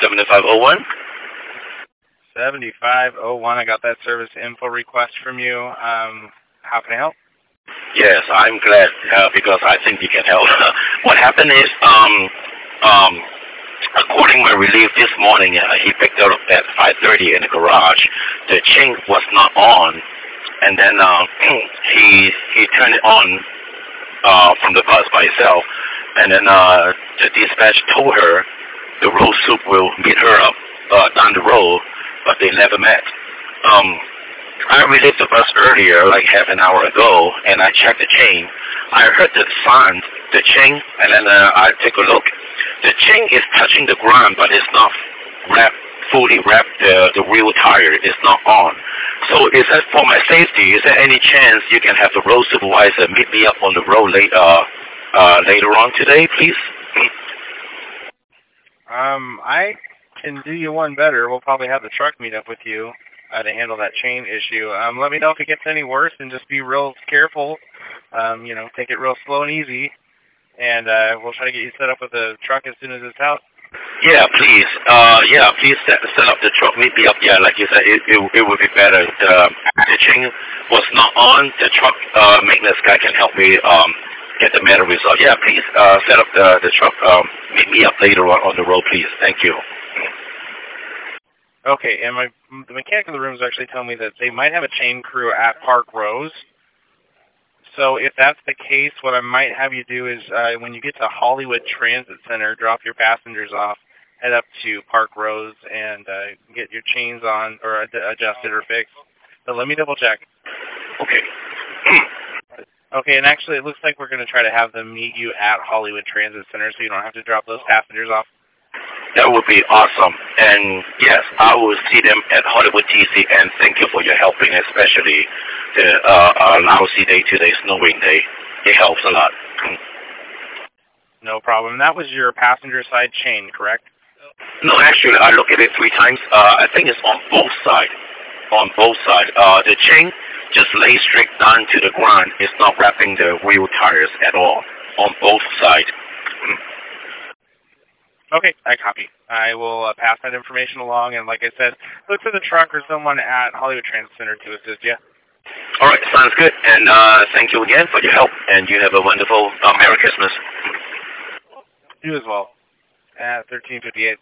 7501. 7501. I got that service info request from you. How can I help? Yes, I'm glad because I think you can help. What happened is, according to my relief this morning, he picked up at 5:30 in the garage. The chain was not on, and then he turned it on from the bus by itself, and then the dispatch told her the road soup will meet her up down the road, but they never met. I relieved the bus earlier, like half an hour ago, and I checked the chain. I heard the sound, the chain, and then I take a look. The chain is touching the ground, but it's not fully wrapped. The rear tire is not on. So is that for my safety? Is there any chance you can have the road supervisor meet me up on the road later on today, please? I can do you one better. We'll probably have the truck meet up with you to handle that chain issue. Let me know if it gets any worse, and just be real careful. Take it real slow and easy, and we'll try to get you set up with the truck as soon as it's out. Yeah, please. Please set up the truck. Meet me up. Yeah, like you said, it would be better. The chain was not on. The truck maintenance guy can help me get the matter resolved. Yeah, please set up the truck. Meet me up later on the road, please. Thank you. Okay, and the mechanic in the room is actually telling me that they might have a chain crew at Park Rose. So if that's the case, what I might have you do is when you get to Hollywood Transit Center, drop your passengers off, head up to Park Rose, and get your chains on or adjusted or fixed. But let me double check. Okay. Okay, and actually it looks like we're going to try to have them meet you at Hollywood Transit Center so you don't have to drop those passengers off. That would be awesome. And yes, I will see them at Hollywood TC, and thank you for your helping, especially the lousy day today, snowing day. It helps a lot. No problem. That was your passenger side chain, correct? No, actually, I looked at it 3 times. I think it's on both sides. On both sides. The chain just lays straight down to the ground. It's not wrapping the rear tires at all. On both sides. Okay, I copy. I will pass that information along, and like I said, look for the truck or someone at Hollywood Transit Center to assist you. All right, sounds good. And thank you again for your help, and you have a wonderful Merry Christmas. You as well. At 1358.